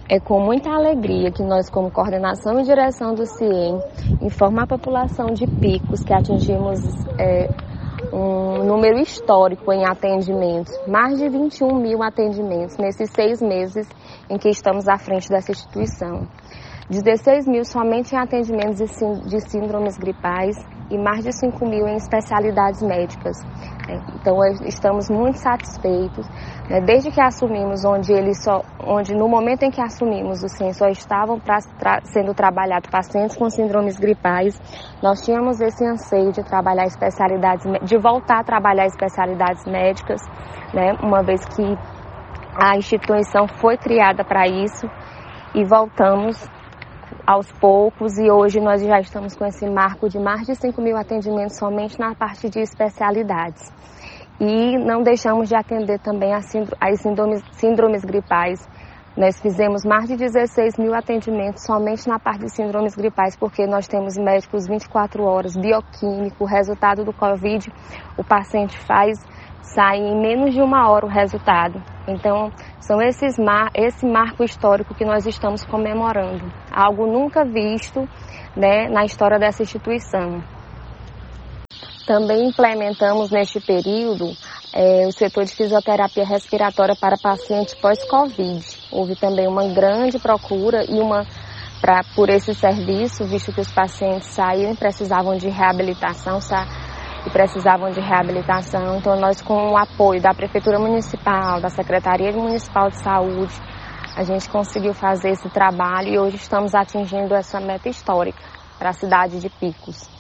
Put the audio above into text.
É com muita alegria que nós, como coordenação e direção do CIEM, informa a população de Picos que atingimos um número histórico em atendimentos, mais de 21 mil atendimentos nesses 6 meses em que estamos à frente dessa instituição. 16 mil somente em atendimentos de síndromes gripais e mais de 5 mil em especialidades médicas. Então, estamos muito satisfeitos. Desde que assumimos, onde no momento em que assumimos o CIEM só estavam sendo trabalhados pacientes com síndromes gripais, nós tínhamos esse anseio de trabalhar de voltar a trabalhar especialidades médicas, uma vez que a instituição foi criada para isso, e voltamos aos poucos, e hoje nós já estamos com esse marco de mais de 5 mil atendimentos somente na parte de especialidades. E não deixamos de atender também as síndromes gripais. Nós fizemos mais de 16 mil atendimentos somente na parte de síndromes gripais, porque nós temos médicos 24 horas, bioquímico, o resultado do Covid, o paciente sai em menos de 1 hora o resultado. Então, são esse marco histórico que nós estamos comemorando. Algo nunca visto, na história dessa instituição. Também implementamos neste período o setor de fisioterapia respiratória para pacientes pós-Covid. Houve também uma grande procura por esse serviço, visto que os pacientes saíram e precisavam de reabilitação. Então, nós, com o apoio da Prefeitura Municipal, da Secretaria Municipal de Saúde, a gente conseguiu fazer esse trabalho e hoje estamos atingindo essa meta histórica para a cidade de Picos.